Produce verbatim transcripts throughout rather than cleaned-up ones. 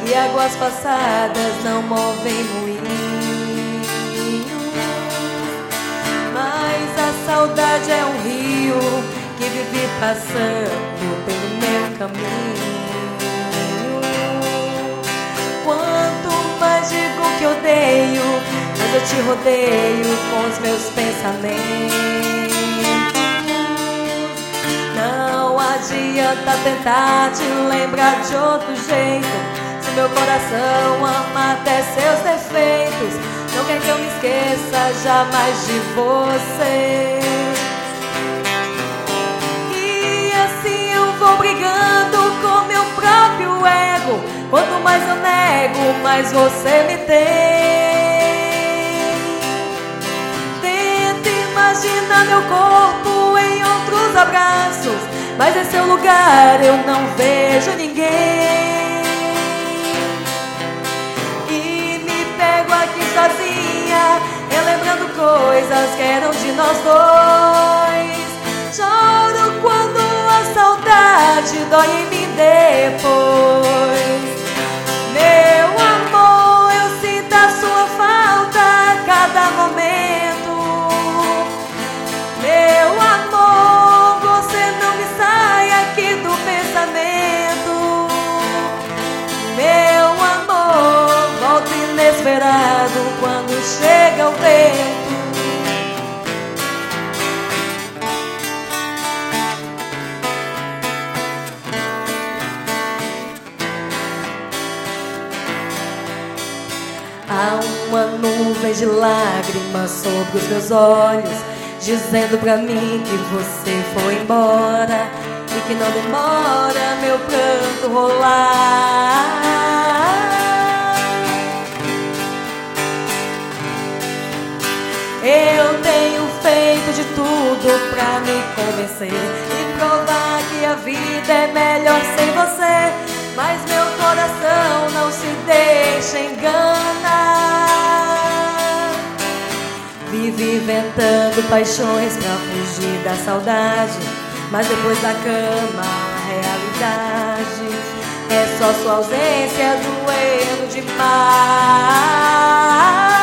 e águas passadas não movem moinhos. Mas a saudade é um rio que vive passando pelo meu caminho. Quanto mais digo que odeio, mas eu te rodeio com os meus pensamentos. Não adianta tentar te lembrar de outro jeito, se meu coração ama até seus defeitos. Não quer que eu me esqueça jamais de você. E assim eu vou brigando com meu próprio ego. Quanto mais eu nego, mais você me tem. Tento imaginar meu corpo em outros abraços, mas em seu lugar eu não vejo ninguém. E me pego aqui sozinha, relembrando coisas que eram de nós dois. Choro quando a saudade dói em mim depois. Meu amor, eu sinto a sua falta a cada momento. Meu amor, você não me sai aqui do pensamento. Meu amor, volta inesperado quando chega o vento. Há uma nuvem de lágrimas sobre os meus olhos, dizendo pra mim que você foi embora e que não demora meu pranto rolar. Eu tenho feito de tudo pra me convencer e provar que a vida é melhor sem você, mas meu coração não se deixa enganar. Vive inventando paixões pra fugir da saudade, mas depois da cama a realidade é só sua ausência doendo demais.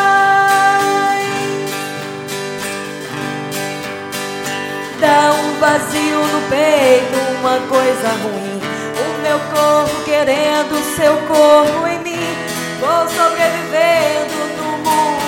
Dá um vazio no peito, uma coisa ruim, o meu corpo querendo seu corpo em mim. Vou sobrevivendo no mundo